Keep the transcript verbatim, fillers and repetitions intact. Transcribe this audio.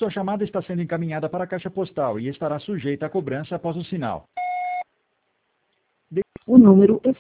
Sua chamada está sendo encaminhada para a caixa postal e estará sujeita a cobrança após o sinal. O número